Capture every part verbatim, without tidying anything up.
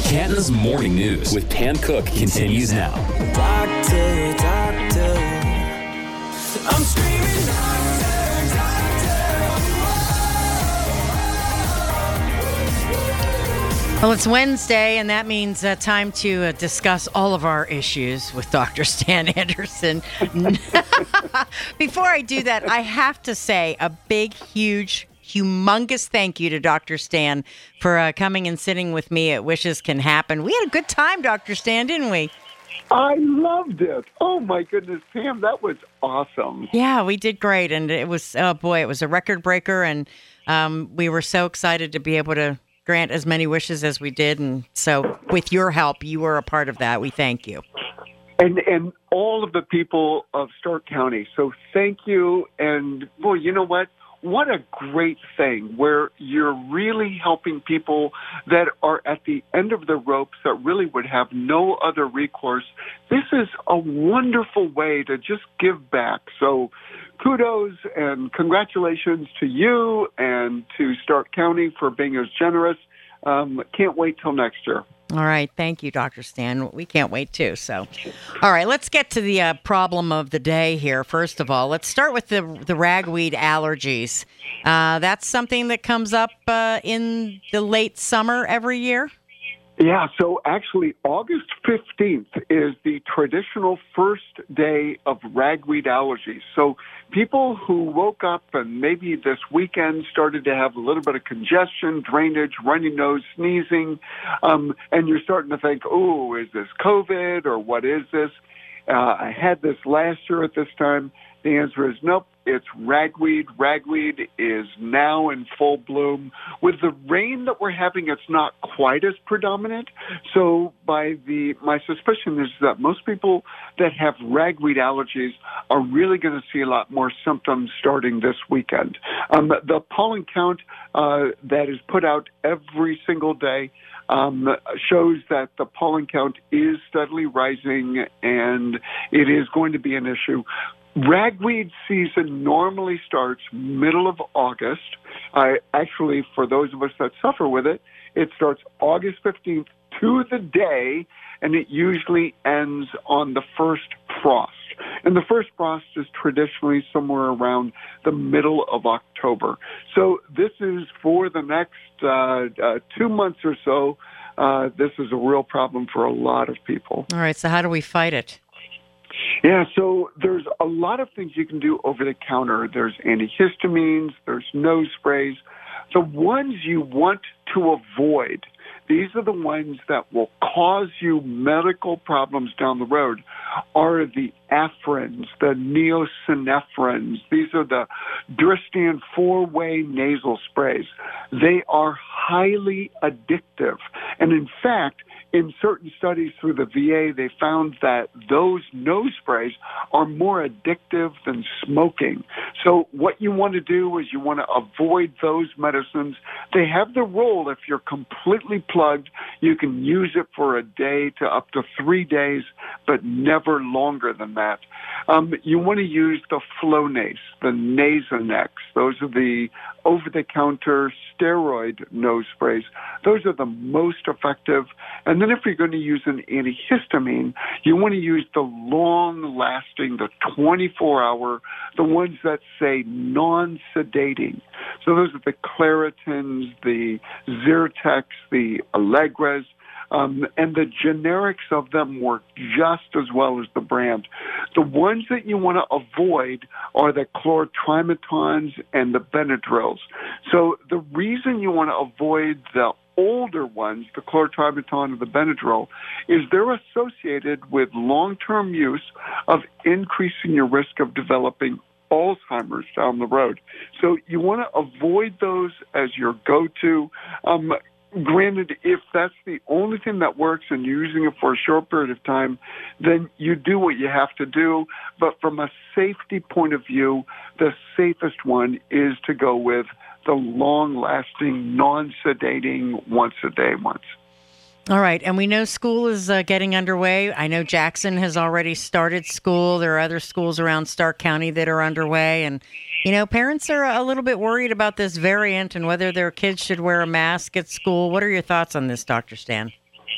Canton's Morning News with Pam Cook continues now. Doctor, doctor, I'm screaming doctor, doctor. Well, it's Wednesday, and that means uh, time to uh, discuss all of our issues with Doctor Stan Anderson. Before I do that, I have to say a big, huge, humongous thank you to Doctor Stan for uh, coming and sitting with me at Wishes Can Happen. We had a good time, Doctor Stan, didn't we? I loved it. Oh, my goodness, Pam, that was awesome. Yeah, we did great. And it was, oh, boy, it was a record breaker. And um, we were so excited to be able to grant as many wishes as we did. And so with your help, you were a part of that. We thank you. And and all of the people of Stark County. So thank you. And, boy, you know what? What a great thing where you're really helping people that are at the end of the ropes that really would have no other recourse. This is a wonderful way to just give back. So kudos and congratulations to you and to Stark County for being as generous. Um, can't wait till next year. All right. Thank you, Doctor Stan. We can't wait, too. So, all right, let's get to the uh, problem of the day here. First of all, let's start with the the ragweed allergies. Uh, that's something that comes up uh, in the late summer every year? Yeah, so actually August fifteenth is the traditional first day of ragweed allergies. So people who woke up and maybe this weekend started to have a little bit of congestion, drainage, runny nose, sneezing, um, and you're starting to think, oh, is this COVID or what is this? Uh, I had this last year at this time. The answer is nope, it's ragweed. Ragweed is now in full bloom. With the rain that we're having, it's not quite as predominant. So by the my suspicion is that most people that have ragweed allergies are really going to see a lot more symptoms starting this weekend. Um, the pollen count uh, that is put out every single day Um, shows that the pollen count is steadily rising, and it is going to be an issue. Ragweed season normally starts middle of August. Uh, actually, for those of us that suffer with it, it starts August fifteenth to the day, and it usually ends on the first frost. And the first frost is traditionally somewhere around the middle of October. So this is for the next uh, uh, two months or so. Uh, this is a real problem for a lot of people. All right, so how do we fight it? Yeah, so there's a lot of things you can do over the counter. There's antihistamines, there's nose sprays. The ones you want to avoid, these are the ones that will cause you medical problems down the road, are the Afrins, the neosynephrins. These are the Dristan four-way nasal sprays. They are highly addictive. And in fact, in certain studies through the V A, they found that those nose sprays are more addictive than smoking. So what you want to do is you want to avoid those medicines. They have the role, if you're completely plugged, you can use it for a day to up to three days, but never longer than that. Um, you want to use the Flonase, the Nasonex. Those are the over-the-counter steroid nose sprays. Those are the most effective. And then if you're going to use an antihistamine, you want to use the long-lasting, the twenty-four hour, the ones that say non-sedating. So those are the Claritins, the Zyrtex, the Allegras. Um, and the generics of them work just as well as the brand. The ones that you want to avoid are the chlortrimetons and the Benadryls. So the reason you want to avoid the older ones, the chlortrimeton and the Benadryl, is they're associated with long-term use of increasing your risk of developing Alzheimer's down the road. So you want to avoid those as your go-to. Um, Granted, if that's the only thing that works and you're using it for a short period of time, then you do what you have to do. But from a safety point of view, the safest one is to go with the long-lasting, non-sedating, once-a-day ones. All right, and we know school is uh, getting underway. I know Jackson has already started school. There are other schools around Stark County that are underway, and you know, parents are a little bit worried about this variant and whether their kids should wear a mask at school. What are your thoughts on this, Doctor Stan?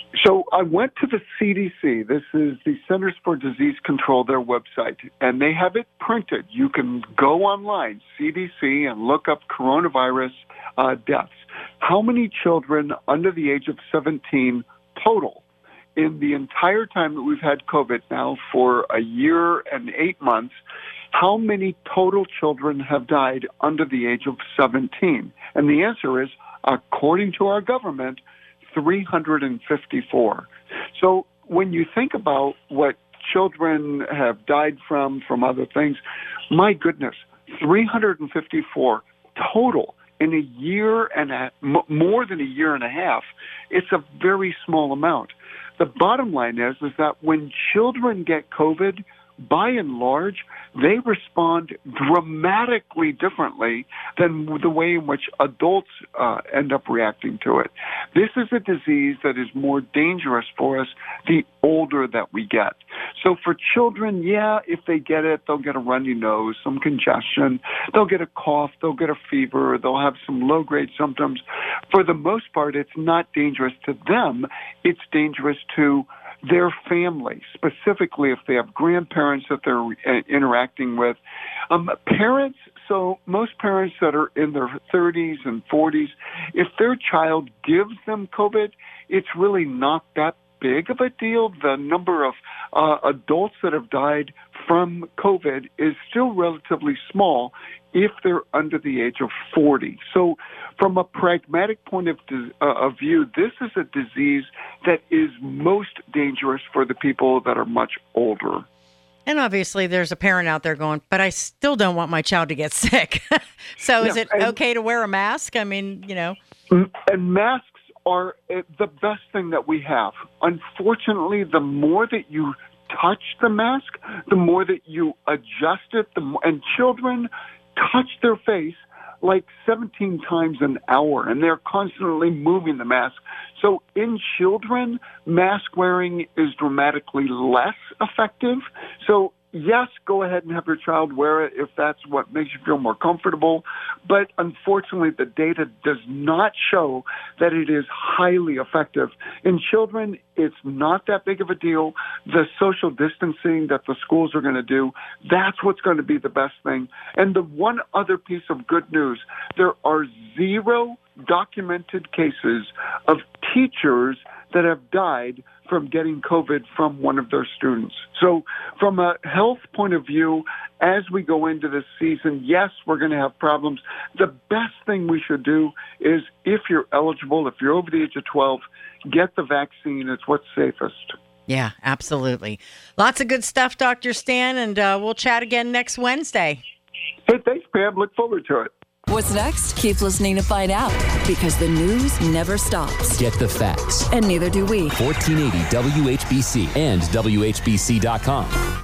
So I went to the C D C. This is the Centers for Disease Control, their website, and they have it printed. You can go online, C D C, and look up coronavirus uh, deaths. How many children under the age of seventeen total in the entire time that we've had COVID now for a year and eight months? How many total children have died under the age of seventeen? And the answer is, according to our government, three hundred fifty-four. So when you think about what children have died from, from other things, my goodness, three hundred fifty-four total in a year and a, more than a year and a half. It's a very small amount. The bottom line is, is that when children get COVID, by and large, they respond dramatically differently than the way in which adults uh, end up reacting to it. This is a disease that is more dangerous for us the older that we get. So for children, yeah, if they get it, they'll get a runny nose, some congestion, they'll get a cough, they'll get a fever, they'll have some low-grade symptoms. For the most part, it's not dangerous to them. It's dangerous to their family, specifically if they have grandparents that they're uh, interacting with. Um, parents, so most parents that are in their thirties and forties, if their child gives them COVID, it's really not that big of a deal. The number of uh, adults that have died from COVID is still relatively small if they're under the age of forty. So from a pragmatic point of, uh, of view, this is a disease that is most dangerous for the people that are much older. And obviously there's a parent out there going, but I still don't want my child to get sick. So is yeah, it and, okay to wear a mask? I mean, you know. And masks are the best thing that we have. Unfortunately, the more that you touch the mask, the more that you adjust it, the more, and children touch their face like seventeen times an hour, and they're constantly moving the mask. So in children, mask wearing is dramatically less effective. So yes, go ahead and have your child wear it if that's what makes you feel more comfortable. But unfortunately, the data does not show that it is highly effective. In children, it's not that big of a deal. The social distancing that the schools are going to do, that's what's going to be the best thing. And the one other piece of good news, there are zero documented cases of teachers that have died from getting COVID from one of their students. So from a health point of view, as we go into this season, yes, we're going to have problems. The best thing we should do is, if you're eligible, if you're over the age of twelve, get the vaccine. It's what's safest. Yeah, absolutely. Lots of good stuff, Doctor Stan, and uh, we'll chat again next Wednesday. Hey, thanks, Pam. Look forward to it. What's next? Keep listening to find out, because the news never stops. Get the facts. And neither do we. fourteen eighty W H B C and W H B C dot com.